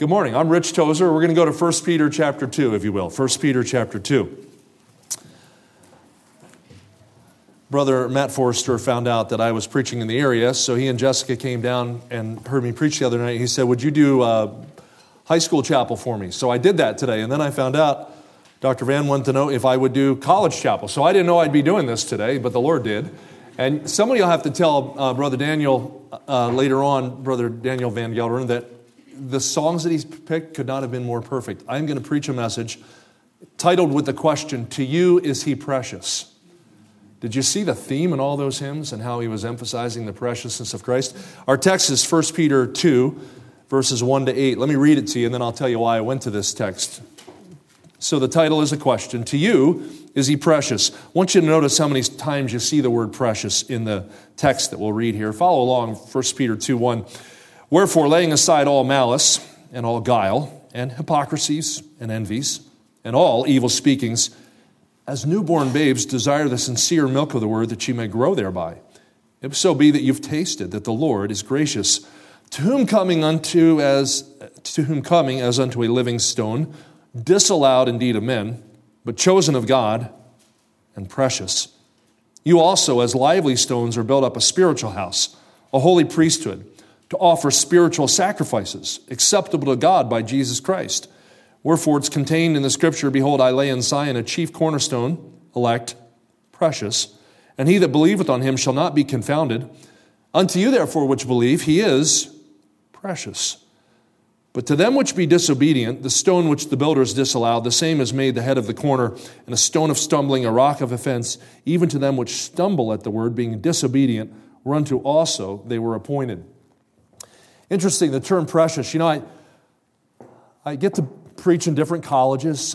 Good morning. I'm Rich Tozer. We're going to go to 1 Peter chapter 2, if you will. 1 Peter chapter 2. Brother Matt Forrester found out that I was preaching in the area, so he and Jessica came down and heard me preach the other night. He said, would you do high school chapel for me? So I did that today, and then I found out Dr. Van wanted to know if I would do college chapel. So I didn't know I'd be doing this today, but the Lord did. And somebody will have to tell Brother Daniel later on, Brother Daniel Van Gelderen, that the songs that he's picked could not have been more perfect. I'm going to preach a message titled with the question, to you is he precious? Did you see the theme in all those hymns and how he was emphasizing the preciousness of Christ? Our text is 1 Peter 2, verses 1 to 8. Let me read it to you, and then I'll tell you why I went to this text. So the title is a question. To you, is he precious? I want you to notice how many times you see the word precious in the text that we'll read here. Follow along, 1 Peter 2, 1. Wherefore, laying aside all malice and all guile and hypocrisies and envies and all evil speakings, as newborn babes desire the sincere milk of the word that ye may grow thereby. If so be that you've tasted that the Lord is gracious, to whom coming as unto a living stone, disallowed indeed of men, but chosen of God and precious. You also, as lively stones, are built up a spiritual house, a holy priesthood, to offer spiritual sacrifices acceptable to God by Jesus Christ. Wherefore it's contained in the Scripture, behold, I lay in Zion a chief cornerstone, elect, precious, and he that believeth on him shall not be confounded. Unto you therefore which believe, he is precious. But to them which be disobedient, the stone which the builders disallowed, the same is made the head of the corner, and a stone of stumbling, a rock of offense, even to them which stumble at the word, being disobedient, whereunto also they were appointed. Interesting, the term precious. You know, I get to preach in different colleges.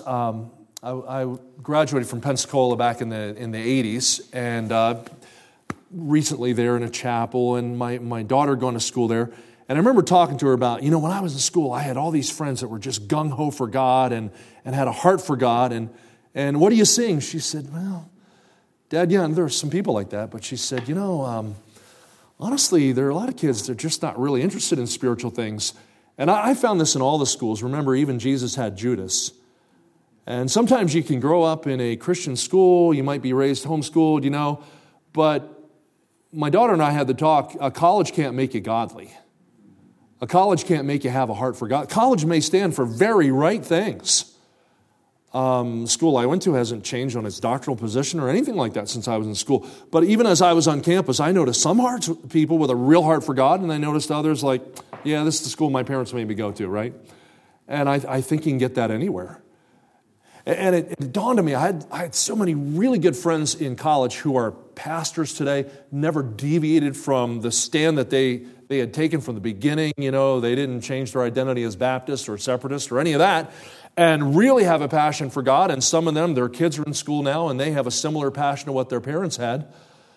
I graduated from Pensacola back in the 80s, and recently there in a chapel, and my daughter going to school there. And I remember talking to her about, when I was in school, I had all these friends that were just gung-ho for God and had a heart for God. And what are you seeing? She said, well, Dad, yeah, there are some people like that. But she said, honestly, there are a lot of kids that are just not really interested in spiritual things. And I found this in all the schools. Remember, even Jesus had Judas. And sometimes you can grow up in a Christian school. You might be raised homeschooled, But my daughter and I had the talk, a college can't make you godly. A college can't make you have a heart for God. College may stand for very right things. School I went to hasn't changed on its doctrinal position or anything like that since I was in school. But even as I was on campus, I noticed some people with a real heart for God, and I noticed others like, yeah, this is the school my parents made me go to, right? And I think you can get that anywhere. And it dawned on me, I had so many really good friends in college who are pastors today, never deviated from the stand that they had taken from the beginning. They didn't change their identity as Baptist or Separatist or any of that, and really have a passion for God. And some of them, their kids are in school now, and they have a similar passion to what their parents had.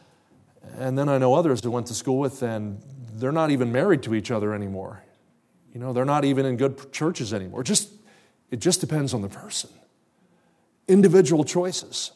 And then I know others who went to school with, and they're not even married to each other anymore. They're not even in good churches anymore. It just depends on the person. Individual choices.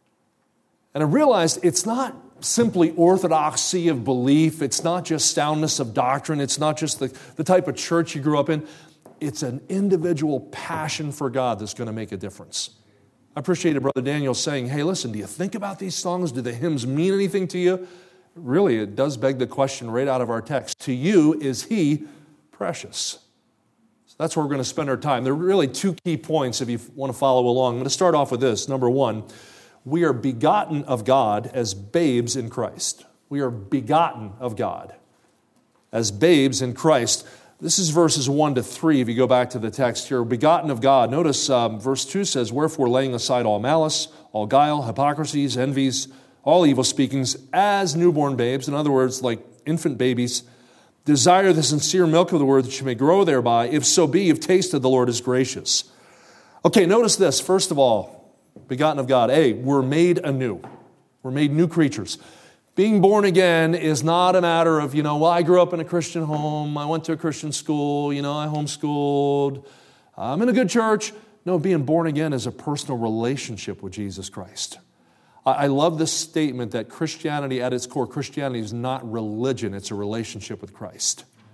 And I realized it's not simply orthodoxy of belief. It's not just soundness of doctrine. It's not just the type of church you grew up in. It's an individual passion for God that's going to make a difference. I appreciated Brother Daniel saying, hey, listen, do you think about these songs? Do the hymns mean anything to you? Really, it does beg the question right out of our text. To you, is he precious? So that's where we're going to spend our time. There are really two key points if you want to follow along. I'm going to start off with this. Number one, we are begotten of God as babes in Christ. We are begotten of God as babes in Christ. This is verses 1 to 3, if you go back to the text here. Begotten of God. Notice verse 2 says, wherefore laying aside all malice, all guile, hypocrisies, envies, all evil speakings, as newborn babes, in other words, like infant babies, desire the sincere milk of the word that you may grow thereby, if so be you've tasted the Lord is gracious. Okay, notice this. First of all, begotten of God. We're made anew. We're made new creatures. Being born again is not a matter of, I grew up in a Christian home, I went to a Christian school, I homeschooled, I'm in a good church. No, being born again is a personal relationship with Jesus Christ. I love this statement that Christianity, at its core, Christianity is not religion, it's a relationship with Christ.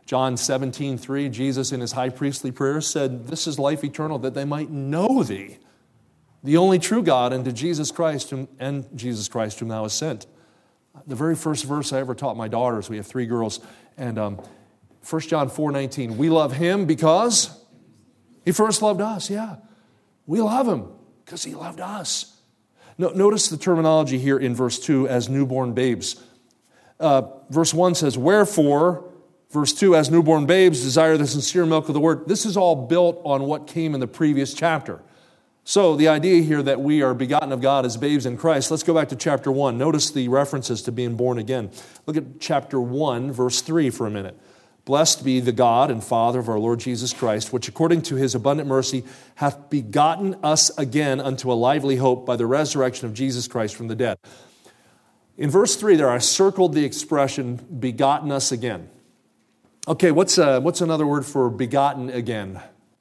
John 17:3, Jesus in his high priestly prayer said, this is life eternal, that they might know thee, the only true God, and to Jesus Christ, whom thou hast sent. The very first verse I ever taught my daughters, we have 3 girls, and 1 John 4:19, we love him because he first loved us. Yeah, we love him because he loved us. Notice the terminology here in verse 2 as newborn babes. Verse 1 says, wherefore, verse 2, as newborn babes desire the sincere milk of the word. This is all built on what came in the previous chapter. So the idea here that we are begotten of God as babes in Christ, let's go back to chapter 1. Notice the references to being born again. Look at chapter 1, verse 3 for a minute. Blessed be the God and Father of our Lord Jesus Christ, which according to his abundant mercy hath begotten us again unto a lively hope by the resurrection of Jesus Christ from the dead. In verse 3 there, I circled the expression begotten us again. Okay, what's another word for begotten again?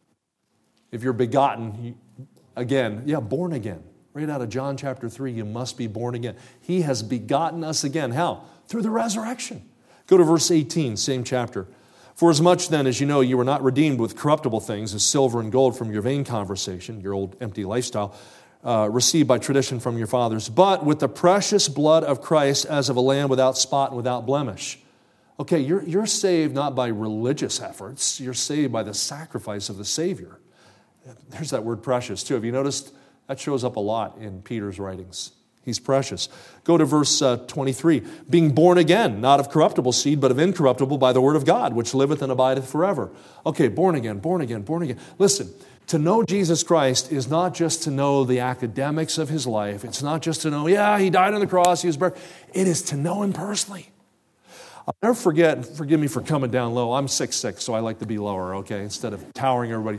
If you're begotten again, born again. Right out of John chapter 3, you must be born again. He has begotten us again. How? Through the resurrection. Go to verse 18, same chapter. For as much then as you know you were not redeemed with corruptible things as silver and gold from your vain conversation, your old empty lifestyle, received by tradition from your fathers, but with the precious blood of Christ as of a lamb without spot and without blemish. Okay, you're saved not by religious efforts. You're saved by the sacrifice of the Savior. There's that word precious too. Have you noticed that shows up a lot in Peter's writings? He's precious. Go to verse 23. Being born again, not of corruptible seed, but of incorruptible by the word of God, which liveth and abideth forever. Okay, born again, born again, born again. Listen, to know Jesus Christ is not just to know the academics of his life. It's not just to know, he died on the cross, he was buried. It is to know him personally. I'll never forget, forgive me for coming down low. I'm 6'6", so I like to be lower, okay, instead of towering everybody.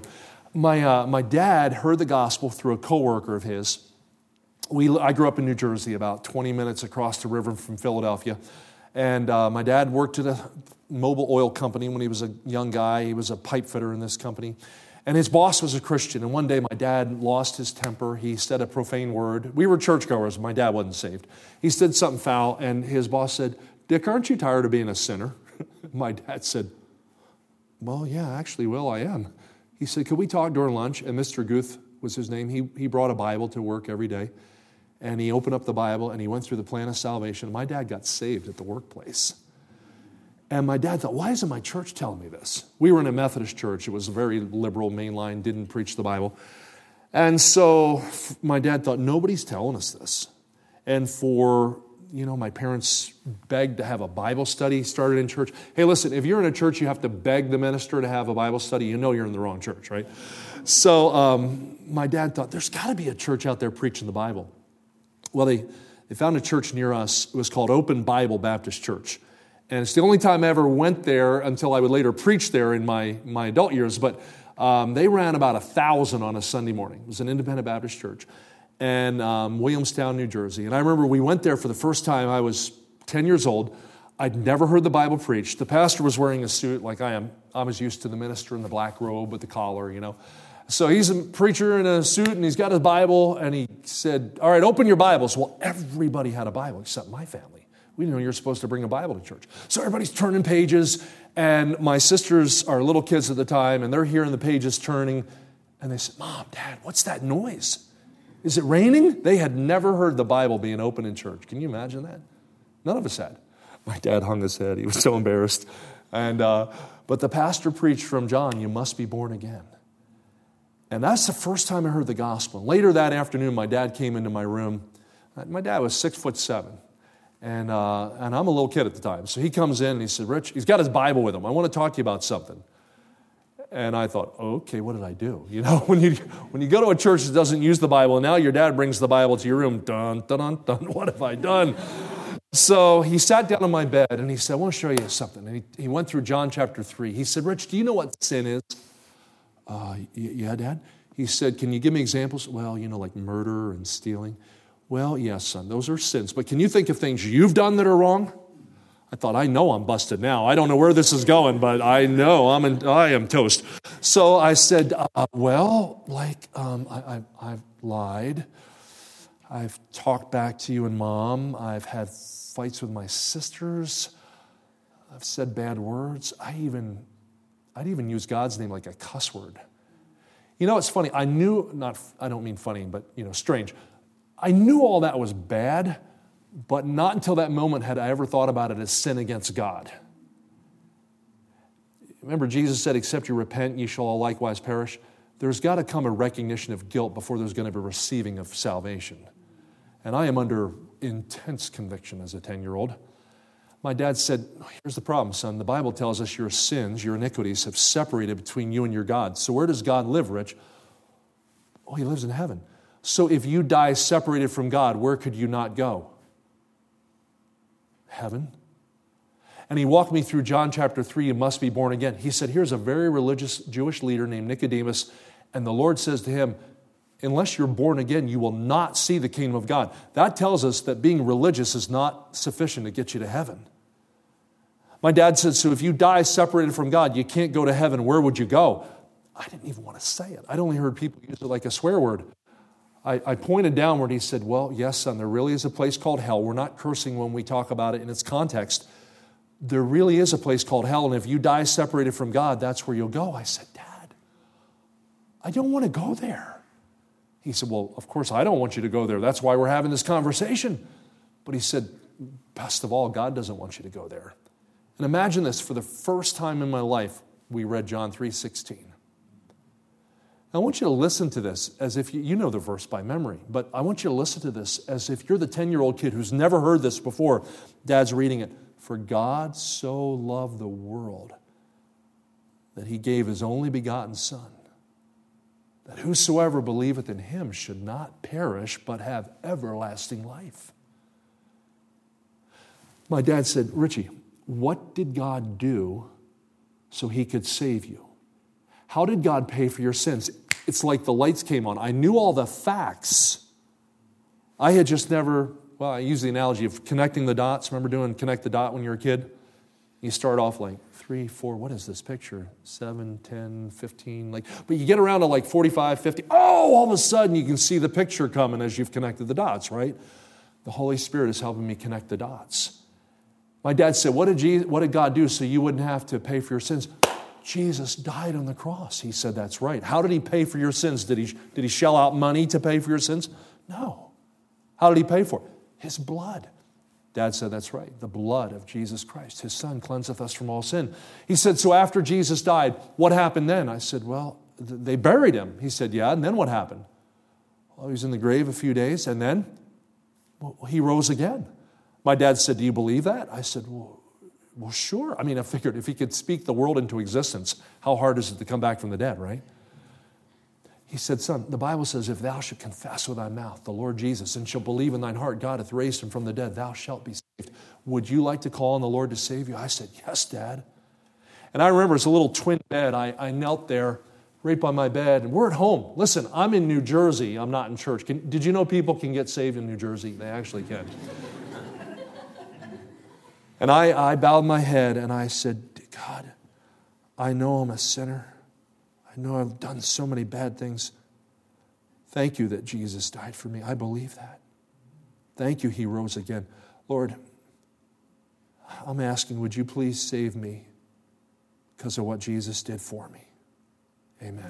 My dad heard the gospel through a coworker of his. I grew up in New Jersey, about 20 minutes across the river from Philadelphia. And my dad worked at a mobile oil company when he was a young guy. He was a pipe fitter in this company. And his boss was a Christian. And one day my dad lost his temper. He said a profane word. We were churchgoers. My dad wasn't saved. He said something foul. And his boss said, Dick, aren't you tired of being a sinner? My dad said, well, yeah, actually, Will, I am. He said, could we talk during lunch? And Mr. Guth was his name. He brought a Bible to work every day. And he opened up the Bible and he went through the plan of salvation. My dad got saved at the workplace. And my dad thought, why isn't my church telling me this? We were in a Methodist church. It was very liberal, mainline, didn't preach the Bible. And so my dad thought, nobody's telling us this. And my parents begged to have a Bible study started in church. Hey, listen, if you're in a church, you have to beg the minister to have a Bible study. You know you're in the wrong church, right? So my dad thought, there's got to be a church out there preaching the Bible. Well, they found a church near us. It was called Open Bible Baptist Church. And it's the only time I ever went there until I would later preach there in my adult years. But they ran about 1,000 on a Sunday morning. It was an independent Baptist church. And Williamstown, New Jersey. And I remember we went there for the first time. I was 10 years old. I'd never heard the Bible preached. The pastor was wearing a suit like I am. I was used to the minister in the black robe with the collar, So he's a preacher in a suit, and he's got his Bible, and he said, all right, open your Bibles. Well, everybody had a Bible except my family. We didn't know you're supposed to bring a Bible to church. So everybody's turning pages, and my sisters are little kids at the time, and they're hearing the pages turning, and they said, Mom, Dad, what's that noise? Is it raining? They had never heard the Bible being open in church. Can you imagine that? None of us had. My dad hung his head. He was so embarrassed. But the pastor preached from John, you must be born again. And that's the first time I heard the gospel. Later that afternoon, my dad came into my room. My dad was 6'7", and I'm a little kid at the time. So he comes in and he said, Rich, he's got his Bible with him. I want to talk to you about something. And I thought, okay, what did I do? When you go to a church that doesn't use the Bible, and now your dad brings the Bible to your room, dun, dun, dun, dun, what have I done? So he sat down on my bed, and he said, I want to show you something. And he went through John chapter 3. He said, Rich, do you know what sin is? Yeah, Dad? He said, can you give me examples? Well, like murder and stealing. Well, yes, son, those are sins. But can you think of things you've done that are wrong? I thought, I know I'm busted now. I don't know where this is going, but I know I am toast. So I said, I've lied. I've talked back to you and Mom. I've had fights with my sisters. I've said bad words. I'd even use God's name like a cuss word. You know, it's funny. I don't mean funny, but, strange. I knew all that was bad, but not until that moment had I ever thought about it as sin against God. Remember, Jesus said, except you repent, ye shall all likewise perish. There's got to come a recognition of guilt before there's going to be a receiving of salvation. And I am under intense conviction as a 10-year-old. My dad said, here's the problem, son. The Bible tells us your sins, your iniquities have separated between you and your God. So where does God live, Rich? Oh, he lives in heaven. So if you die separated from God, where could you not go? Heaven. And he walked me through John chapter 3, you must be born again. He said, here's a very religious Jewish leader named Nicodemus, and the Lord says to him, unless you're born again, you will not see the kingdom of God. That tells us that being religious is not sufficient to get you to heaven. My dad said, so if you die separated from God, you can't go to heaven. Where would you go? I didn't even want to say it. I'd only heard people use it like a swear word. I pointed downward. He said, well, yes, son, there really is a place called hell. We're not cursing when we talk about it in its context. There really is a place called hell, and if you die separated from God, that's where you'll go. I said, Dad, I don't want to go there. He said, well, of course, I don't want you to go there. That's why we're having this conversation. But he said, best of all, God doesn't want you to go there. And imagine this, for the first time in my life, we read John 3:16. I want you to listen to this as if you know the verse by memory, but I want you to listen to this as if you're the 10-year-old kid who's never heard this before. Dad's reading it. For God so loved the world that he gave his only begotten Son, that whosoever believeth in him should not perish, but have everlasting life. My dad said, Richie, what did God do so he could save you? How did God pay for your sins? It's like the lights came on. I knew all the facts. I had just never, I use the analogy of connecting the dots. Remember doing connect the dot when you were a kid? You start off like 3, 4, what is this picture? 7, 10, 15, but you get around to 45, 50. Oh, all of a sudden you can see the picture coming as you've connected the dots, right? The Holy Spirit is helping me connect the dots. My dad said, what did God do so you wouldn't have to pay for your sins? Jesus died on the cross. He said, that's right. How did he pay for your sins? Did he shell out money to pay for your sins? No. How did he pay for it? His blood. Dad said, that's right. The blood of Jesus Christ. His Son cleanseth us from all sin. He said, so after Jesus died, what happened then? I said, well, they buried him. He said, yeah, and then what happened? Well, he was in the grave a few days, and then he rose again. My dad said, do you believe that? I said, well, sure. I figured if he could speak the world into existence, how hard is it to come back from the dead, right? He said, son, the Bible says, if thou shalt confess with thy mouth the Lord Jesus and shalt believe in thine heart God hath raised him from the dead, thou shalt be saved. Would you like to call on the Lord to save you? I said, yes, Dad. And I remember it's a little twin bed. I knelt there right by my bed, and we're at home. Listen, I'm in New Jersey. I'm not in church. Did you know people can get saved in New Jersey? They actually can. And I bowed my head and I said, God, I know I'm a sinner. I know I've done so many bad things. Thank you that Jesus died for me. I believe that. Thank you, he rose again. Lord, I'm asking, would you please save me because of what Jesus did for me? Amen.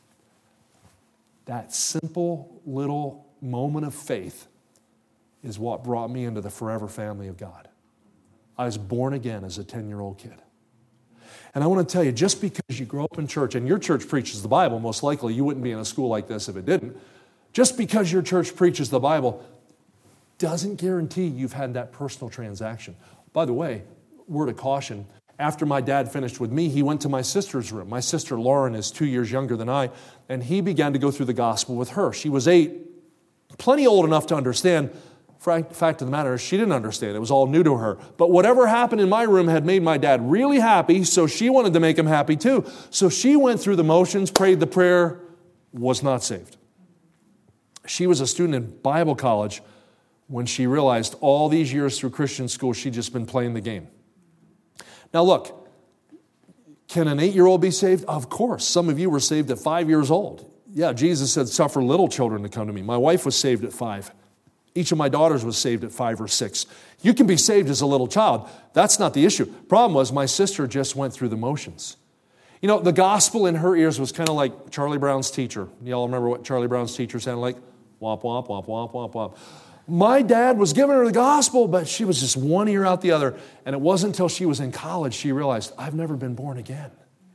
That simple little moment of faith is what brought me into the forever family of God. I was born again as a 10-year-old kid. And I want to tell you, just because you grow up in church, and your church preaches the Bible, most likely you wouldn't be in a school like this if it didn't, just because your church preaches the Bible doesn't guarantee you've had that personal transaction. By the way, word of caution, after my dad finished with me, he went to my sister's room. My sister Lauren is 2 years younger than I, and he began to go through the gospel with her. She was 8, plenty old enough to understand. Fact of the matter is, she didn't understand. It was all new to her. But whatever happened in my room had made my dad really happy, so she wanted to make him happy too. So she went through the motions, prayed the prayer, was not saved. She was a student in Bible college when she realized all these years through Christian school, she'd just been playing the game. Now look, can an 8-year-old be saved? Of course. Some of you were saved at 5 years old. Yeah, Jesus said, suffer little children to come to me. My wife was saved at 5. Each of my daughters was saved at 5 or 6. You can be saved as a little child. That's not the issue. Problem was my sister just went through the motions. You know, the gospel in her ears was kind of like Charlie Brown's teacher. Y'all remember what Charlie Brown's teacher sounded like? Womp, womp, womp, womp, womp, womp. My dad was giving her the gospel, but she was just one ear out the other. And it wasn't until she was in college she realized, I've never been born again.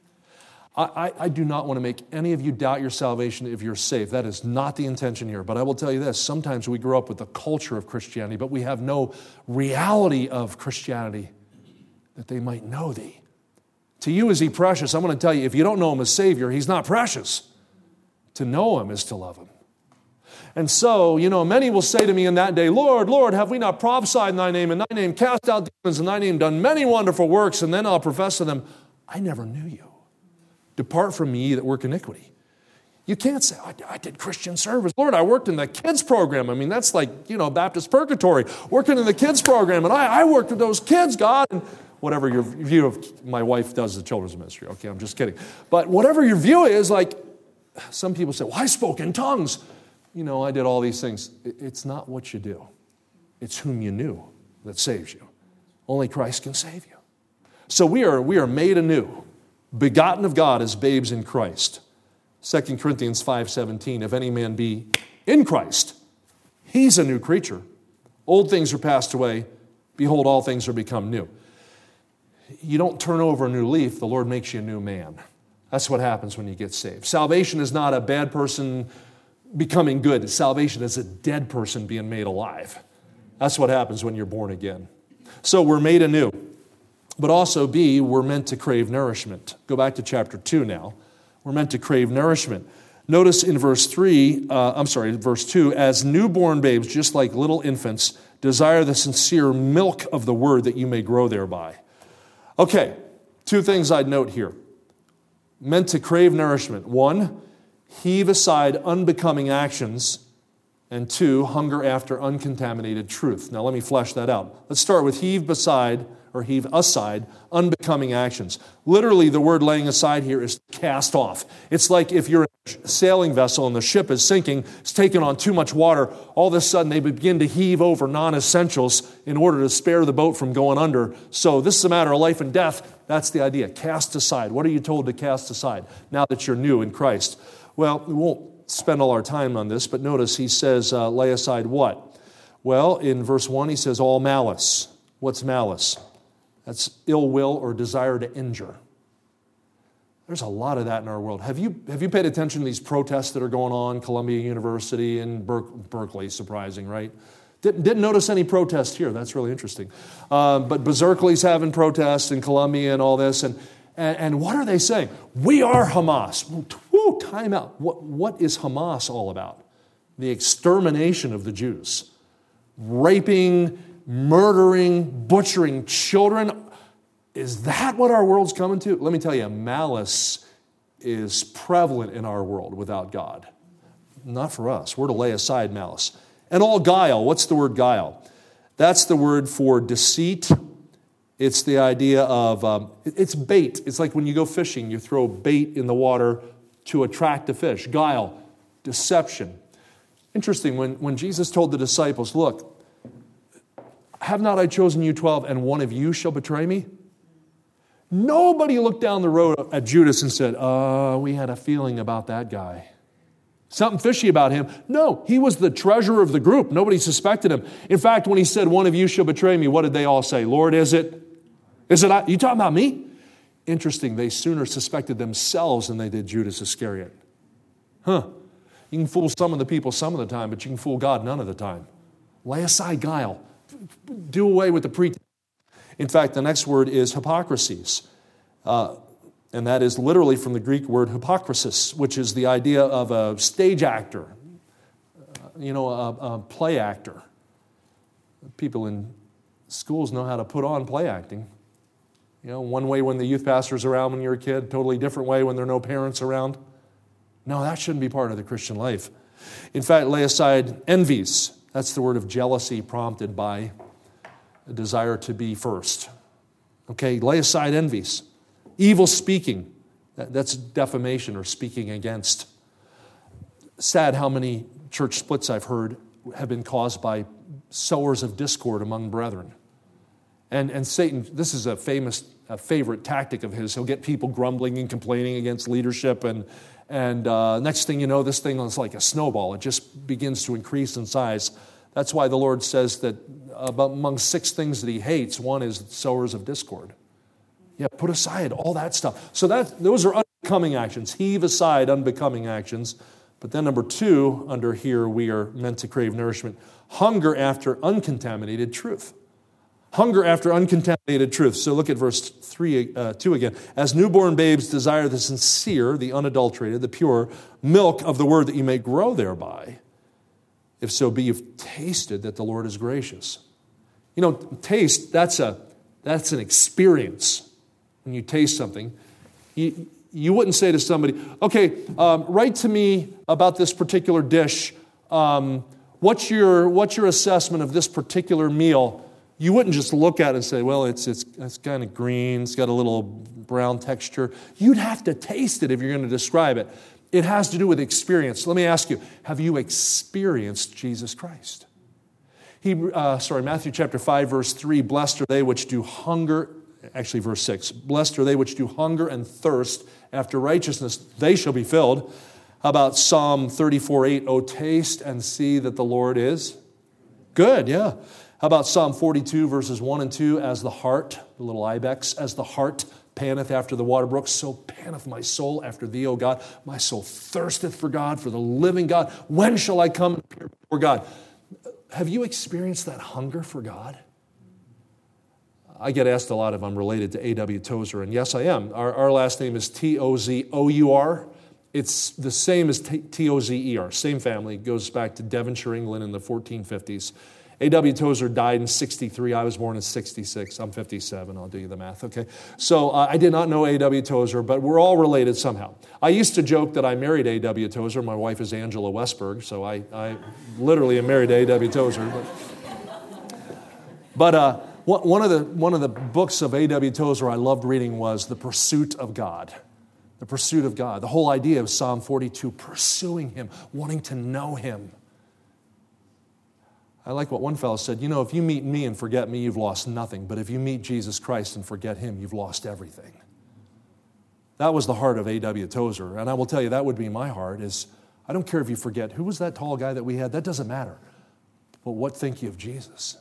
I do not want to make any of you doubt your salvation if you're saved. That is not the intention here. But I will tell you this, sometimes we grow up with the culture of Christianity, but we have no reality of Christianity that they might know thee. To you is he precious. I'm going to tell you, if you don't know him as Savior, he's not precious. To know him is to love him. And so, many will say to me in that day, Lord, Lord, have we not prophesied in thy name, in thy name cast out demons, in thy name done many wonderful works? And then I'll profess to them, I never knew you. Depart from me, ye that work iniquity. You can't say, I did Christian service. Lord, I worked in the kids program. I mean, that's like, Baptist purgatory. Working in the kids program, and I worked with those kids, God. And whatever your view of, my wife does the children's ministry. Okay, I'm just kidding. But whatever your view is, like, some people say, well, I spoke in tongues. I did all these things. It's not what you do. It's whom you knew that saves you. Only Christ can save you. So we are made anew, begotten of God as babes in Christ. 2 Corinthians 5:17, if any man be in Christ, he's a new creature. Old things are passed away. Behold, all things are become new. You don't turn over a new leaf. The Lord makes you a new man. That's what happens when you get saved. Salvation is not a bad person becoming good. Salvation is a dead person being made alive. That's what happens when you're born again. So we're made anew. But also, B, we're meant to crave nourishment. Go back to chapter 2 now. We're meant to crave nourishment. Notice in verse 2, as newborn babes, just like little infants, desire the sincere milk of the word that you may grow thereby. Okay, 2 things I'd note here. Meant to crave nourishment. 1, heave aside unbecoming actions. And 2, hunger after uncontaminated truth. Now let me flesh that out. Let's start with heave aside unbecoming actions. Literally, the word laying aside here is cast off. It's like if you're a sailing vessel and the ship is sinking, it's taken on too much water, all of a sudden they begin to heave over non-essentials in order to spare the boat from going under. So this is a matter of life and death. That's the idea. Cast aside. What are you told to cast aside now that you're new in Christ? Well, we won't spend all our time on this, but notice he says, lay aside what? Well, in verse 1, he says, all malice. What's malice? That's ill will or desire to injure. There's a lot of that in our world. Have you paid attention to these protests that are going on? Columbia University and Berkeley, surprising, right? Didn't notice any protests here. That's really interesting. But Berkeley's having protests in Columbia and all this. And what are they saying? We are Hamas. Woo, time out. What is Hamas all about? The extermination of the Jews. Raping, murdering, butchering children. Is that what our world's coming to? Let me tell you, malice is prevalent in our world without God. Not for us. We're to lay aside malice. And all guile. What's the word guile? That's the word for deceit. It's the idea of, it's bait. It's like when you go fishing, you throw bait in the water to attract a fish. Guile, deception. Interesting, when Jesus told the disciples, look, have not I chosen you 12, and one of you shall betray me? Nobody looked down the road at Judas and said, we had a feeling about that guy. Something fishy about him. No, he was the treasurer of the group. Nobody suspected him. In fact, when he said, one of you shall betray me, what did they all say? Lord, is it? Is it I? You talking about me? Interesting, they sooner suspected themselves than they did Judas Iscariot. You can fool some of the people some of the time, but you can fool God none of the time. Lay aside guile. Do away with the pretense. In fact, the next word is hypocrisies. And that is literally from the Greek word hypocrisis, which is the idea of a stage actor, a play actor. People in schools know how to put on play acting. One way when the youth pastor's around when you're a kid, totally different way when there are no parents around. No, that shouldn't be part of the Christian life. In fact, lay aside envies. That's the word of jealousy prompted by a desire to be first. Okay, lay aside envies. Evil speaking. That's defamation or speaking against. Sad how many church splits I've heard have been caused by sowers of discord among brethren. And Satan, this is a favorite tactic of his. He'll get people grumbling and complaining against leadership, and next thing you know, this thing is like a snowball. It just begins to increase in size. That's why the Lord says that among 6 things that he hates, one is sowers of discord. Yeah, put aside all that stuff. So those are unbecoming actions. Heave aside unbecoming actions. But then number 2, under here, we are meant to crave nourishment. Hunger after uncontaminated truth. Hunger after uncontaminated truth. So look at verse 2 again. As newborn babes desire the sincere, the unadulterated, the pure milk of the word that you may grow thereby. If so be you've tasted that the Lord is gracious. You know, taste, that's an experience. When you taste something, you wouldn't say to somebody, okay, write to me about this particular dish. What's your assessment of this particular meal? You wouldn't just look at it and say, well, it's kind of green, it's got a little brown texture. You'd have to taste it if you're going to describe it. It has to do with experience. Let me ask you, have you experienced Jesus Christ? Matthew chapter 5, verse 3, blessed are they which do hunger, actually verse 6, blessed are they which do hunger and thirst after righteousness, they shall be filled. How about Psalm 34:8, oh, taste and see that the Lord is good, yeah. How about Psalm 42, verses 1 and 2, as the hart, the little ibex, as the hart panteth after the water brooks, so panteth my soul after thee, O God. My soul thirsteth for God, for the living God. When shall I come and appear before God? Have you experienced that hunger for God? I get asked a lot if I'm related to A.W. Tozer, and yes, I am. Our last name is T-O-Z-O-U-R. It's the same as T-O-Z-E-R, same family. It goes back to Devonshire, England in the 1450s. A.W. Tozer died in 63. I was born in 66. I'm 57. I'll do you the math, okay? So I did not know A.W. Tozer, but we're all related somehow. I used to joke that I married A.W. Tozer. My wife is Angela Westberg, so I literally am married to A.W. Tozer. But one of the books of A.W. Tozer I loved reading was The Pursuit of God. The Pursuit of God. The whole idea of Psalm 42, pursuing Him, wanting to know Him. I like what one fellow said, you know, if you meet me and forget me, you've lost nothing. But if you meet Jesus Christ and forget Him, you've lost everything. That was the heart of A.W. Tozer. And I will tell you, that would be my heart, is I don't care if you forget, who was that tall guy that we had? That doesn't matter. But what think you of Jesus?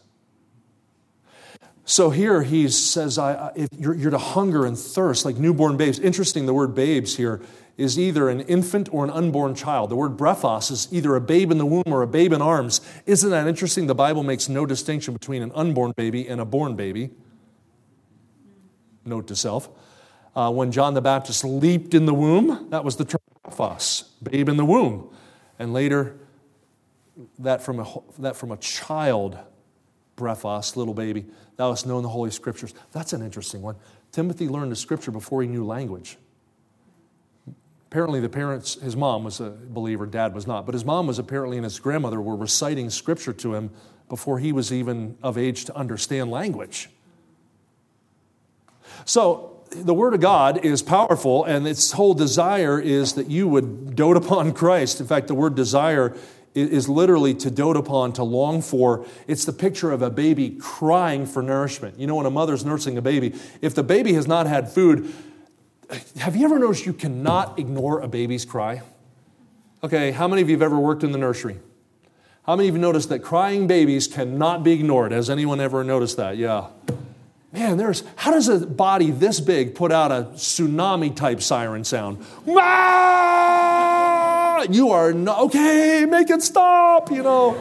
So here he says, if you're to hunger and thirst like newborn babes. Interesting, the word babes here is either an infant or an unborn child. The word brephos is either a babe in the womb or a babe in arms. Isn't that interesting? The Bible makes no distinction between an unborn baby and a born baby. Note to self. When John the Baptist leaped in the womb, that was the term brephos, babe in the womb. And later, that from a child, brephos, little baby, thou hast known the Holy Scriptures. That's an interesting one. Timothy learned the Scripture before he knew language. Apparently his mom was a believer, dad was not, but his mom was apparently and his grandmother were reciting Scripture to him before he was even of age to understand language. So the Word of God is powerful, and its whole desire is that you would dote upon Christ. In fact, the word desire is literally to dote upon, to long for. It's the picture of a baby crying for nourishment. You know, when a mother's nursing a baby, if the baby has not had food, have you ever noticed you cannot ignore a baby's cry? Okay, how many of you have ever worked in the nursery? How many of you noticed that crying babies cannot be ignored? Has anyone ever noticed that? Yeah. Man, how does a body this big put out a tsunami-type siren sound? Ah! You are not, okay, make it stop, you know.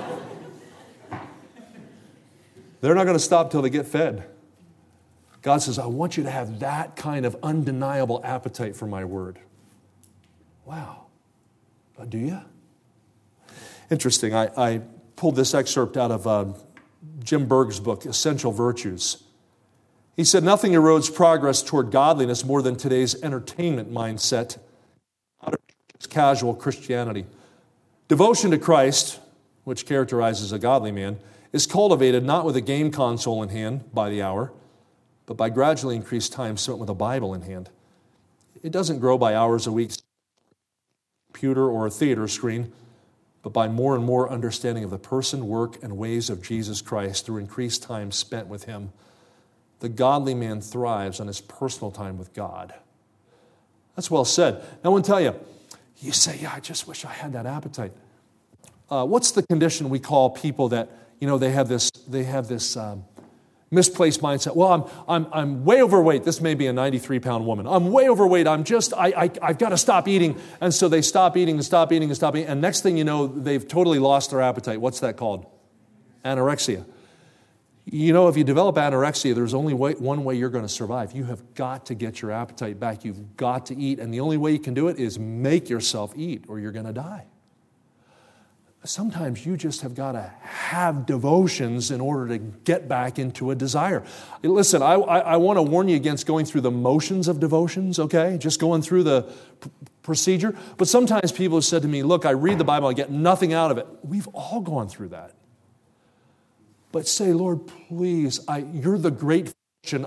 They're not going to stop till they get fed. God says, I want you to have that kind of undeniable appetite for my word. Wow. Do you? Interesting. I pulled this excerpt out of Jim Berg's book, Essential Virtues. He said, nothing erodes progress toward godliness more than today's entertainment mindset, casual Christianity. Devotion to Christ, which characterizes a godly man, is cultivated not with a game console in hand by the hour, but by gradually increased time spent with a Bible in hand. It doesn't grow by hours a week, computer or a theater screen, but by more and more understanding of the person, work, and ways of Jesus Christ through increased time spent with him. The godly man thrives on his personal time with God. That's well said. Now, I want to tell you, you say, yeah, I just wish I had that appetite. What's the condition we call people that, they have this misplaced mindset? Well, I'm way overweight. This may be a 93-pound woman. I'm way overweight. I've got to stop eating. And so they stop eating and stop eating and stop eating. And next thing you know, they've totally lost their appetite. What's that called? Anorexia. If you develop anorexia, there's only one way you're going to survive. You have got to get your appetite back. You've got to eat. And the only way you can do it is make yourself eat or you're going to die. Sometimes you just have got to have devotions in order to get back into a desire. Listen, I want to warn you against going through the motions of devotions, okay? Just going through the procedure. But sometimes people have said to me, look, I read the Bible, I get nothing out of it. We've all gone through that. But say, Lord, please, you're the great physician.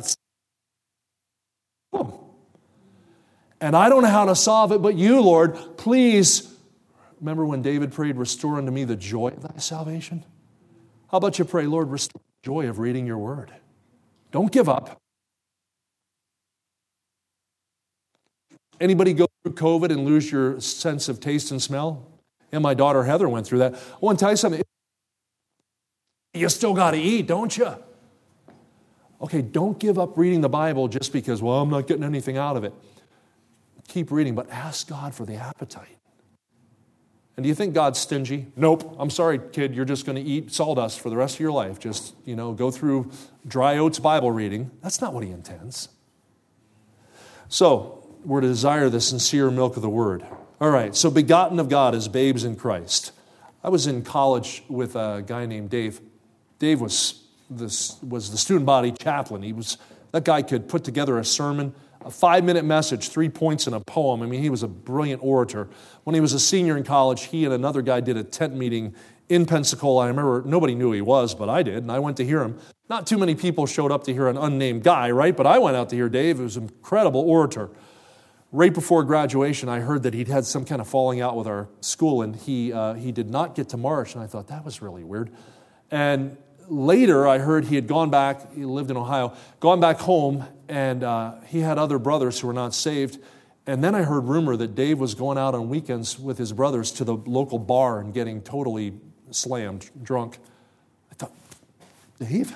And I don't know how to solve it, but you, Lord, please. Remember when David prayed, restore unto me the joy of thy salvation? How about you pray, Lord, restore the joy of reading your word? Don't give up. Anybody go through COVID and lose your sense of taste and smell? And my daughter Heather went through that. I want to tell you something. You still got to eat, don't you? Okay, don't give up reading the Bible just because, well, I'm not getting anything out of it. Keep reading, but ask God for the appetite. And do you think God's stingy? Nope. I'm sorry, kid, you're just going to eat sawdust for the rest of your life. Just, go through dry oats Bible reading. That's not what he intends. So, we're to desire the sincere milk of the word. All right, so begotten of God as babes in Christ. I was in college with a guy named Dave. Dave was the student body chaplain. That guy could put together a sermon, a 5-minute message, 3 points in a poem. I mean, he was a brilliant orator. When he was a senior in college, he and another guy did a tent meeting in Pensacola. I remember nobody knew who he was, but I did, and I went to hear him. Not too many people showed up to hear an unnamed guy, right? But I went out to hear Dave. He was an incredible orator. Right before graduation, I heard that he'd had some kind of falling out with our school, and he did not get to march, and I thought, that was really weird. And later, I heard he had gone back, he lived in Ohio, gone back home, and he had other brothers who were not saved. And then I heard rumor that Dave was going out on weekends with his brothers to the local bar and getting totally slammed, drunk. I thought, Dave?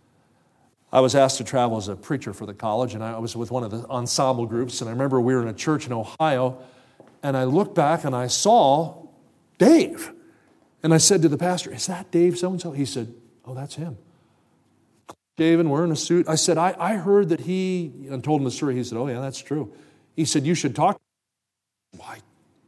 I was asked to travel as a preacher for the college, and I was with one of the ensemble groups, and I remember we were in a church in Ohio, and I looked back and I saw Dave. And I said to the pastor, is that Dave so-and-so? He said, oh, that's him. Dave, and wearing a suit. I said, I heard that and told him the story. He said, oh, yeah, that's true. He said, you should talk. Why?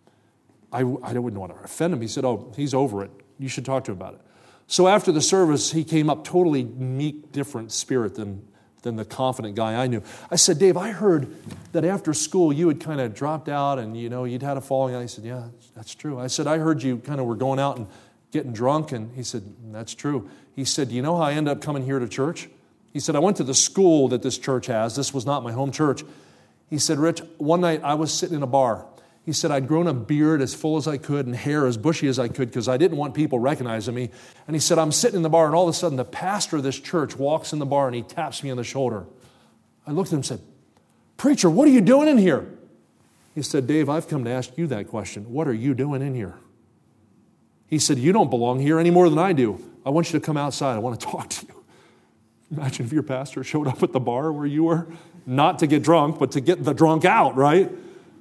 I wouldn't want to offend him. He said, oh, he's over it. You should talk to him about it. So after the service, he came up totally meek, different spirit than the confident guy I knew. I said, Dave, I heard that after school you had kind of dropped out and, you'd had a falling out. He said, yeah, that's true. I said, I heard you kind of were going out and getting drunk. And he said, that's true. He said, do you know how I ended up coming here to church? He said, I went to the school that this church has. This was not my home church. He said, Rich, one night I was sitting in a bar. He said, I'd grown a beard as full as I could and hair as bushy as I could because I didn't want people recognizing me. And he said, I'm sitting in the bar, and all of a sudden the pastor of this church walks in the bar and he taps me on the shoulder. I looked at him and said, preacher, what are you doing in here? He said, Dave, I've come to ask you that question. What are you doing in here? He said, you don't belong here any more than I do. I want you to come outside. I want to talk to you. Imagine if your pastor showed up at the bar where you were, not to get drunk, but to get the drunk out, right?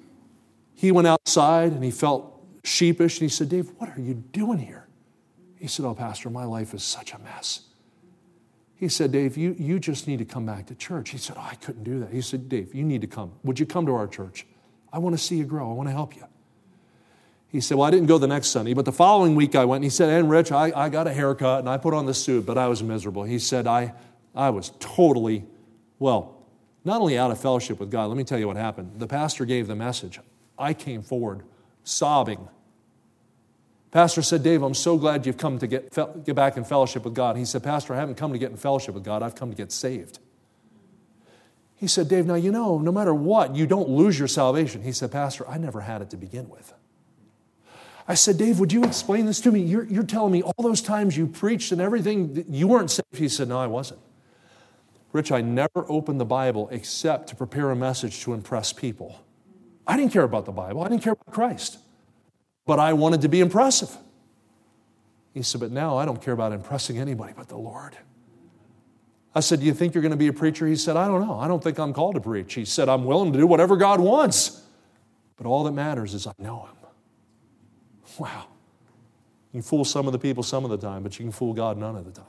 He went outside and he felt sheepish and he said, Dave, what are you doing here? He said, oh, Pastor, my life is such a mess. He said, Dave, you just need to come back to church. He said, oh, I couldn't do that. He said, Dave, you need to come. Would you come to our church? I want to see you grow. I want to help you. He said, well, I didn't go the next Sunday, but the following week I went and he said, and Rich, I got a haircut and I put on the suit, but I was miserable. He said, I was totally, not only out of fellowship with God. Let me tell you what happened. The pastor gave the message. I came forward sobbing. Pastor said, Dave, I'm so glad you've come to get back in fellowship with God. He said, Pastor, I haven't come to get in fellowship with God. I've come to get saved. He said, Dave, now no matter what, you don't lose your salvation. He said, Pastor, I never had it to begin with. I said, Dave, would you explain this to me? You're telling me all those times you preached and everything, you weren't saved. He said, no, I wasn't. Rich, I never opened the Bible except to prepare a message to impress people. I didn't care about the Bible. I didn't care about Christ. But I wanted to be impressive. He said, but now I don't care about impressing anybody but the Lord. I said, do you think you're going to be a preacher? He said, I don't know. I don't think I'm called to preach. He said, I'm willing to do whatever God wants. But all that matters is I know Him. Wow. You can fool some of the people some of the time, but you can fool God none of the time.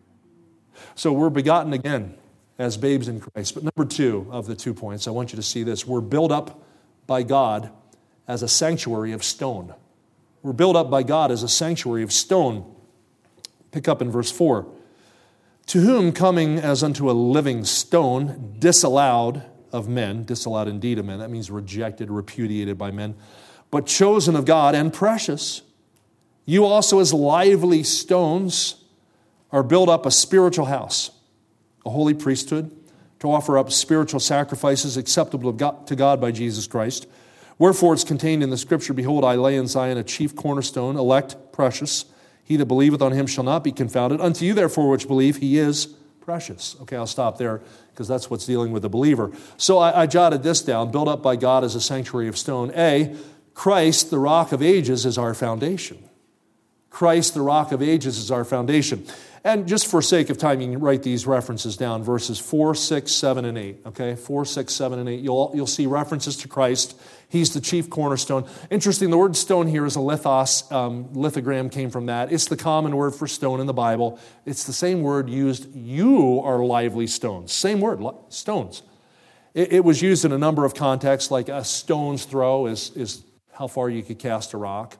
So we're begotten again as babes in Christ. But number 2 of the 2 points, I want you to see this. We're built up by God as a sanctuary of stone. We're built up by God as a sanctuary of stone. Pick up in verse 4. To whom coming as unto a living stone, disallowed of men, disallowed indeed of men, that means rejected, repudiated by men, but chosen of God and precious, you also as lively stones are built up a spiritual house, a holy priesthood, to offer up spiritual sacrifices acceptable to God by Jesus Christ. Wherefore it's contained in the Scripture, behold, I lay in Zion a chief cornerstone, elect, precious. He that believeth on Him shall not be confounded. Unto you, therefore, which believe, He is precious. Okay, I'll stop there because that's what's dealing with the believer. So I jotted this down, built up by God as a sanctuary of stone. A, Christ, the rock of ages, is our foundation. Christ, the rock of ages, is our foundation. And just for sake of time, you can write these references down, verses 4, 6, 7, and 8. Okay, 4, 6, 7, and 8. You'll see references to Christ. He's the chief cornerstone. Interesting, the word stone here is a lithos. Lithogram came from that. It's the common word for stone in the Bible. It's the same word used, you are lively stones. Same word, stones. It was used in a number of contexts, like a stone's throw is how far you could cast a rock.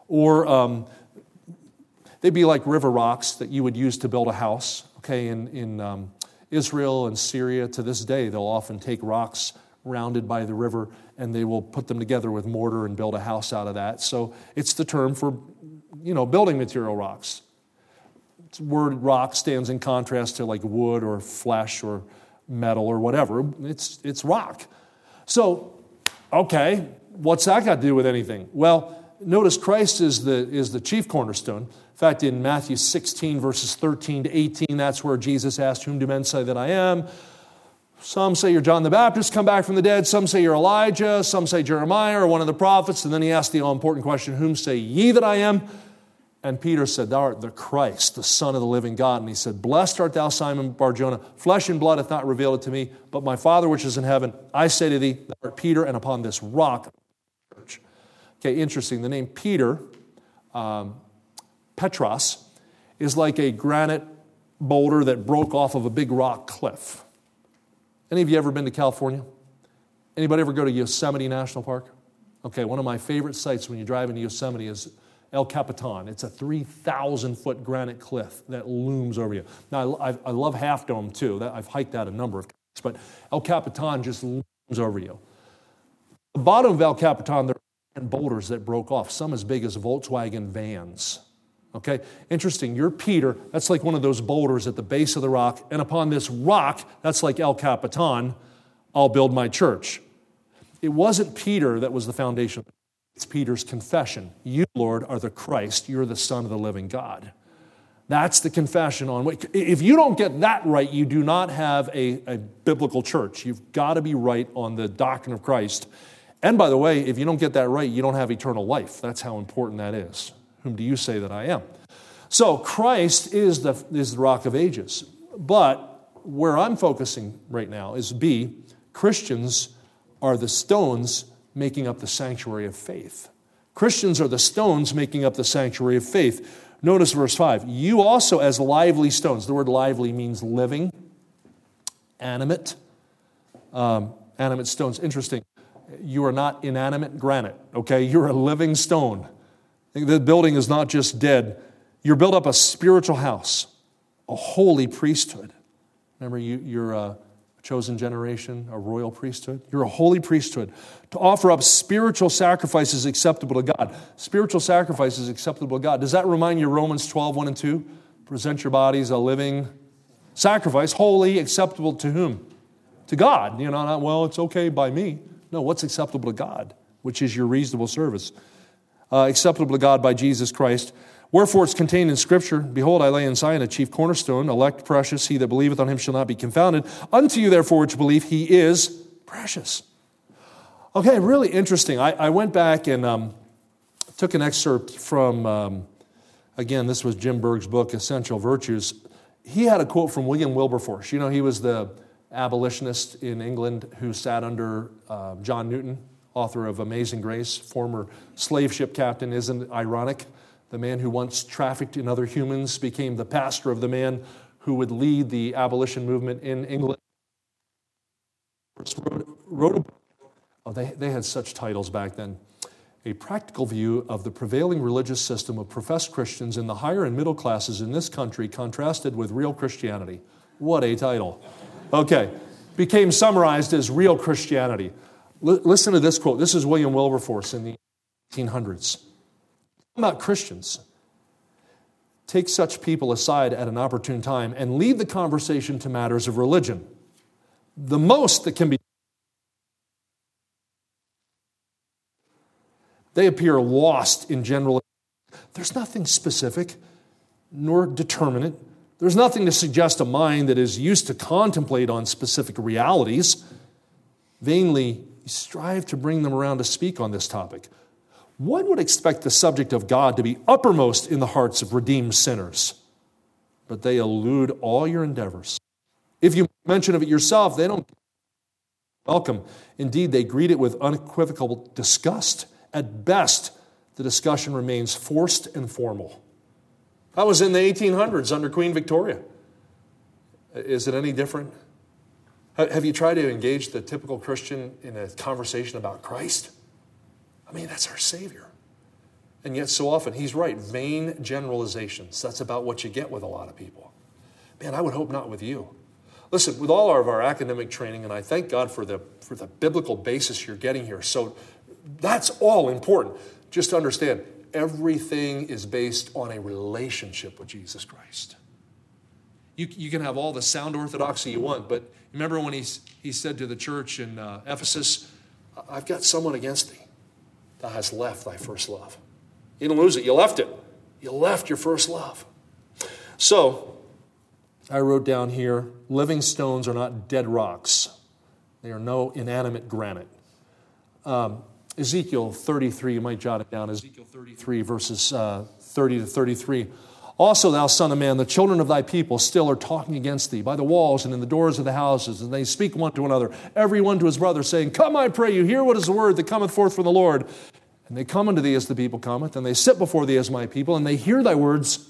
Or they'd be like river rocks that you would use to build a house. Okay, in Israel and Syria to this day, they'll often take rocks rounded by the river and they will put them together with mortar and build a house out of that. So it's the term for, building material rocks. The word rock stands in contrast to like wood or flesh or metal or whatever. It's rock. So, okay, what's that got to do with anything? Well, notice Christ is the chief cornerstone. In fact, in Matthew 16, verses 13 to 18, that's where Jesus asked, whom do men say that I am? Some say you're John the Baptist, come back from the dead. Some say you're Elijah. Some say Jeremiah or one of the prophets. And then he asked the all-important question, whom say ye that I am? And Peter said, thou art the Christ, the Son of the living God. And he said, blessed art thou, Simon Bar-Jonah. Flesh and blood hath not revealed it to me, but my Father which is in heaven. I say to thee, thou art Peter, and upon this rock, church. Okay, interesting. The name Peter, Petros, is like a granite boulder that broke off of a big rock cliff. Any of you ever been to California? Anybody ever go to Yosemite National Park? Okay, one of my favorite sites when you drive into Yosemite is El Capitan. It's a 3,000-foot granite cliff that looms over you. Now, I love Half Dome, too. I've hiked that a number of times, but El Capitan just looms over you. At the bottom of El Capitan, there are boulders that broke off, some as big as Volkswagen vans. Okay, interesting. You're Peter. That's like one of those boulders at the base of the rock. And upon this rock, that's like El Capitan, I'll build my church. It wasn't Peter that was the foundation. It's Peter's confession. You, Lord, are the Christ. You're the Son of the living God. That's the confession on which, if you don't get that right, you do not have a biblical church. You've got to be right on the doctrine of Christ. And by the way, if you don't get that right, you don't have eternal life. That's how important that is. Whom do you say that I am? So Christ is the rock of ages. But where I'm focusing right now is B, Christians are the stones making up the sanctuary of faith. Christians are the stones making up the sanctuary of faith. Notice verse 5. You also as lively stones. The word lively means living, animate. Animate stones. Interesting. You are not inanimate granite, okay? You're a living stone. The building is not just dead. You're built up a spiritual house, a holy priesthood. Remember, you're a chosen generation, a royal priesthood. You're a holy priesthood to offer up spiritual sacrifices acceptable to God. Spiritual sacrifices acceptable to God. Does that remind you of Romans 12, 1 and 2? Present your bodies a living sacrifice, holy, acceptable to whom? To God. Not, well, it's okay by me. No, what's acceptable to God, which is your reasonable service. acceptable to God by Jesus Christ. Wherefore it's contained in Scripture, Behold, I lay in Zion a chief cornerstone, elect precious, he that believeth on him shall not be confounded. Unto you therefore which believe, he is precious. Okay, really interesting. I went back and took an excerpt from, again, this was Jim Berg's book, Essential Virtues. He had a quote from William Wilberforce. You know, he was the abolitionist in England who sat under John Newton, author of Amazing Grace, former slave ship captain. Isn't it ironic? The man who once trafficked in other humans became the pastor of the man who would lead the abolition movement in England. Wrote a book. Oh, they had such titles back then. A practical view of the prevailing religious system of professed Christians in the higher and middle classes in this country contrasted with real Christianity. What a title. Okay, became summarized as Real Christianity. Listen to this quote. This is William Wilberforce in the 1800s. About Christians. Take such people aside at an opportune time and lead the conversation to matters of religion. The most that can be they appear lost in general. There's nothing specific nor determinate. There's nothing to suggest a mind that is used to contemplate on specific realities. Vainly strive to bring them around to speak on this topic. One would expect the subject of God to be uppermost in the hearts of redeemed sinners, but they elude all your endeavors. If you mention of it yourself, they don't welcome. Indeed, they greet it with unequivocal disgust. At best, the discussion remains forced and formal. That was in the 1800s under Queen Victoria. Is it any different? Have you tried to engage the typical Christian in a conversation about Christ? I mean, that's our Savior. And yet so often, he's right, vain generalizations. That's about what you get with a lot of people. Man, I would hope not with you. Listen, with all of our academic training, and I thank God for the biblical basis you're getting here, so that's all important. Just to understand, everything is based on a relationship with Jesus Christ. You can have all the sound orthodoxy you want, but remember when he said to the church in Ephesus, I've got someone against thee. Thou hast left thy first love. You didn't lose it, you left it. You left your first love. So, I wrote down here, living stones are not dead rocks. They are no inanimate granite. Ezekiel 33, you might jot it down, Ezekiel 33, verses 30 to 33. Also, thou son of man, the children of thy people still are talking against thee by the walls and in the doors of the houses, and they speak one to another, every one to his brother, saying, Come, I pray you, hear what is the word that cometh forth from the Lord. And they come unto thee as the people cometh, and they sit before thee as my people, and they hear thy words,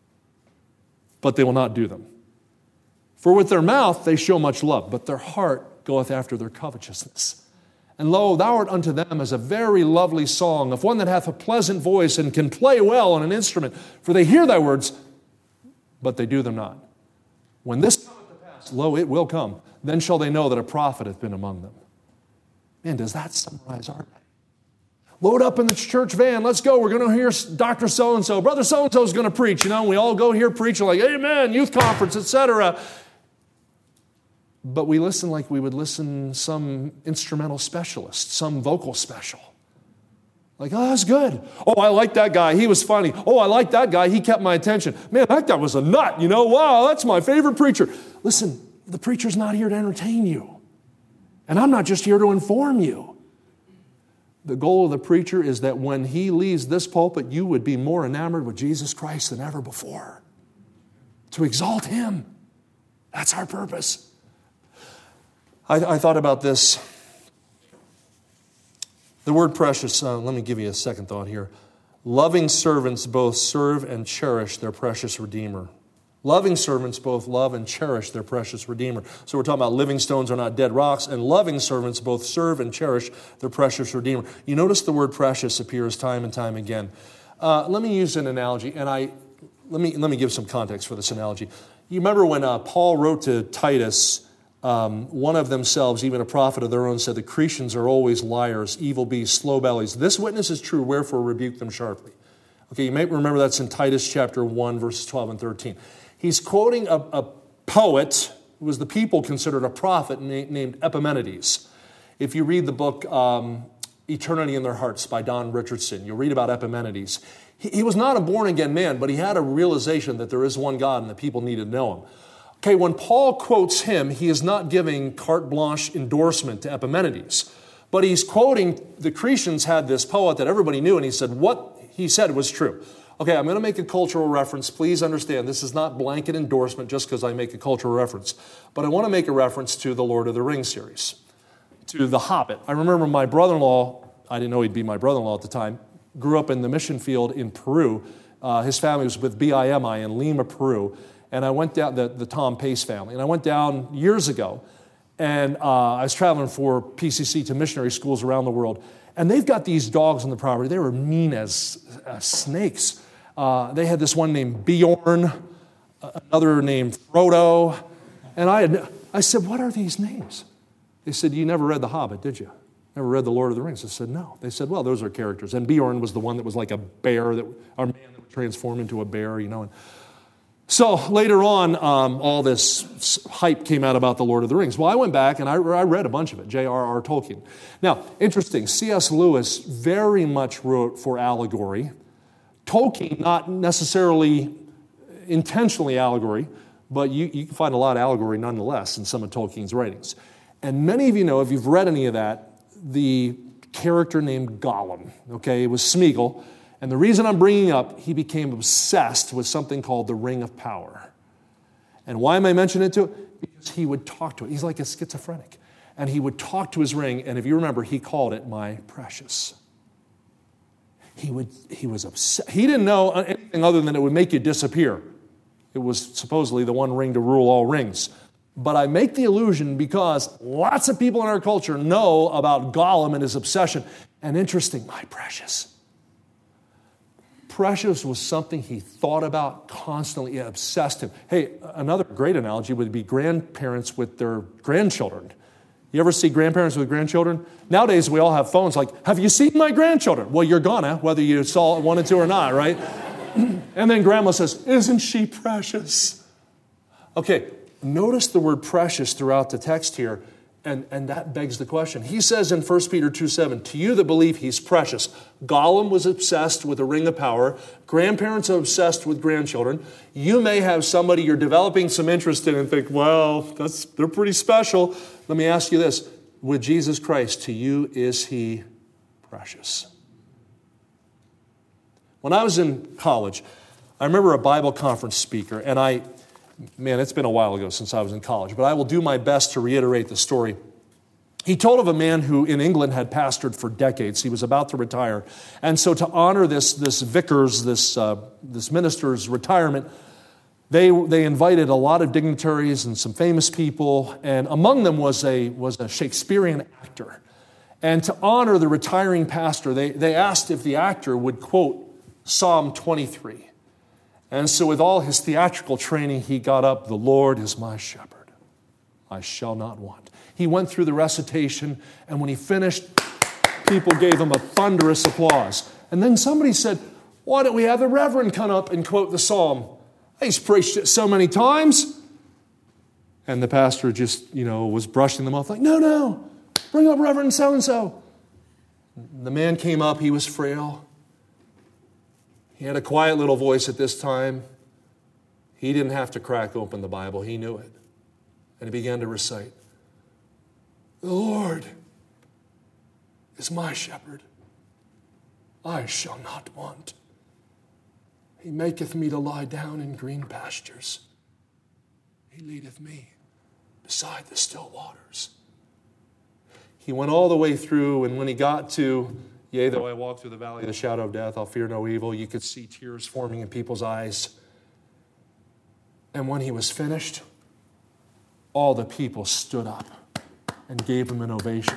but they will not do them. For with their mouth they show much love, but their heart goeth after their covetousness. And lo, thou art unto them as a very lovely song of one that hath a pleasant voice and can play well on an instrument. For they hear thy words, but they do them not. When this cometh to pass, lo, it will come. Then shall they know that a prophet hath been among them. Man, does that summarize our day? Load up in the church van. Let's go. We're going to hear Dr. So-and-so. Brother so-and-so is going to preach. You know, we all go here preaching like, amen, youth conference, etc. But we listen like we would listen some instrumental specialist, some vocal special. Like, oh, that's good. Oh, I like that guy. He was funny. Oh, I like that guy. He kept my attention. Man, that guy was a nut. You know, wow, that's my favorite preacher. Listen, the preacher's not here to entertain you. And I'm not just here to inform you. The goal of the preacher is that when he leaves this pulpit, you would be more enamored with Jesus Christ than ever before. To exalt him. That's our purpose. I thought about this. The word precious, let me give you a second thought here. Loving servants both serve and cherish their precious Redeemer. Loving servants both love and cherish their precious Redeemer. So we're talking about living stones are not dead rocks, and loving servants both serve and cherish their precious Redeemer. You notice the word precious appears time and time again. Let me use an analogy, and let me give some context for this analogy. You remember when Paul wrote to Titus, one of themselves, even a prophet of their own, said the Cretians are always liars, evil beasts, slow bellies. This witness is true, wherefore rebuke them sharply. Okay, you may remember that's in Titus chapter 1, verses 12 and 13. He's quoting a poet who was the people considered a prophet named Epimenides. If you read the book Eternity in Their Hearts by Don Richardson. You'll read about Epimenides. He was not a born-again man, but he had a realization that there is one God and that people need to know him. Okay, when Paul quotes him, he is not giving carte blanche endorsement to Epimenides, but he's quoting the Cretians had this poet that everybody knew, and he said what he said was true. Okay, I'm going to make a cultural reference. Please understand, this is not blanket endorsement just because I make a cultural reference, but I want to make a reference to the Lord of the Rings series, to The Hobbit. I remember my brother-in-law, I didn't know he'd be my brother-in-law at the time, grew up in the mission field in Peru. His family was with BIMI in Lima, Peru. And I went down, the Tom Pace family, and I went down years ago, and I was traveling for PCC to missionary schools around the world. And they've got these dogs on the property. They were mean as snakes. They had this one named Bjorn, another named Frodo. And I said, what are these names? They said, you never read The Hobbit, did you? Never read The Lord of the Rings? I said, no. They said, well, those are characters. And Bjorn was the one that was like a bear, a man that would transform into a bear, you know. And so later on, all this hype came out about The Lord of the Rings. Well, I went back and I read a bunch of it, J.R.R. Tolkien. Now, interesting, C.S. Lewis very much wrote for allegory. Tolkien, not necessarily intentionally allegory, but you can find a lot of allegory nonetheless in some of Tolkien's writings. And many of you know, if you've read any of that, the character named Gollum, okay, it was Smeagol. And the reason I'm bringing up, he became obsessed with something called the Ring of Power. And why am I mentioning it to it? Because he would talk to it. He's like a schizophrenic. And he would talk to his ring, and if you remember, he called it my precious. He was obsessed. He didn't know anything other than it would make you disappear. It was supposedly the one ring to rule all rings. But I make the allusion because lots of people in our culture know about Gollum and his obsession. And interesting, my precious. Precious was something he thought about constantly. It obsessed him. Hey, another great analogy would be grandparents with their grandchildren. You ever see grandparents with grandchildren? Nowadays, we all have phones like, have you seen my grandchildren? Well, you're gonna, whether you wanted to or not, right? And then grandma says, isn't she precious? Okay, notice the word precious throughout the text here, and that begs the question. He says in 1 Peter 2:7, to you that believe he's precious. Gollum was obsessed with the ring of power. Grandparents are obsessed with grandchildren. You may have somebody you're developing some interest in and think, well, they're pretty special. Let me ask you this. With Jesus Christ, to you is he precious? When I was in college, I remember a Bible conference speaker, and it's been a while ago since I was in college, but I will do my best to reiterate the story. He told of a man who in England had pastored for decades. He was about to retire. And so to honor this vicar's, this minister's retirement, they invited a lot of dignitaries and some famous people, and among them was a Shakespearean actor. And to honor the retiring pastor, they asked if the actor would quote Psalm 23. And so with all his theatrical training, he got up, the Lord is my shepherd, I shall not want. He went through the recitation, and when he finished, people gave him a thunderous applause. And then somebody said, why don't we have the Reverend come up and quote the Psalm? He's preached it so many times. And the pastor just, was brushing them off like, no, bring up Reverend so-and-so. The man came up, he was frail. He had a quiet little voice at this time. He didn't have to crack open the Bible. He knew it. And he began to recite, the Lord is my shepherd. I shall not want. He maketh me to lie down in green pastures. He leadeth me beside the still waters. He went all the way through, and when he got to, yea, though I walk through the valley of the shadow of death, I'll fear no evil, you could see tears forming in people's eyes. And when he was finished, all the people stood up and gave him an ovation.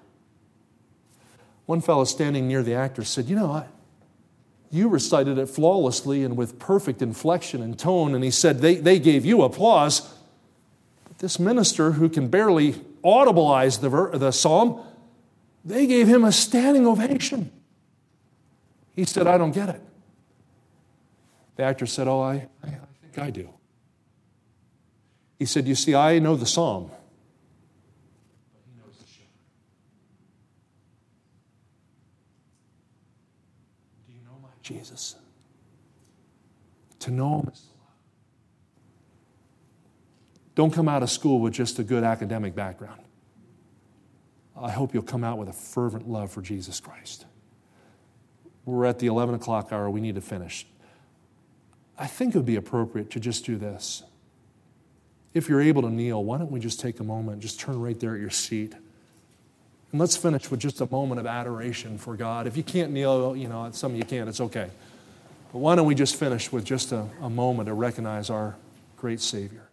One fellow standing near the actor said, you recited it flawlessly and with perfect inflection and tone. And he said, they gave you applause. But this minister who can barely audibilize the psalm, they gave him a standing ovation. He said, I don't get it. The actor said, I think I do. He said, you see, I know the psalm. But he knows the shepherd. Jesus. To know Him. Don't come out of school with just a good academic background. I hope you'll come out with a fervent love for Jesus Christ. We're at the 11 o'clock hour. We need to finish. I think it would be appropriate to just do this. If you're able to kneel, why don't we just take a moment, just turn right there at your seat. And let's finish with just a moment of adoration for God. If you can't kneel, some of you can't, it's okay. But why don't we just finish with just a moment to recognize our great Savior.